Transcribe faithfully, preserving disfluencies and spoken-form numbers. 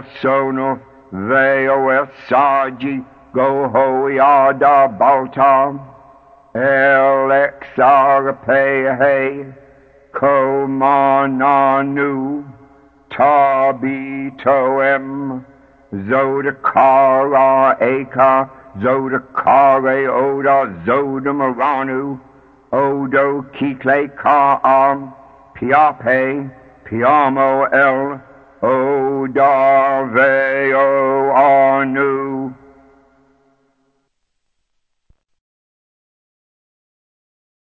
sono veo el sagi go ho yada balta el exarpe he komananu tabi toem zodakara eka zodakare oda zodamaranu odo kikle ka am piape piamo el oda veo anu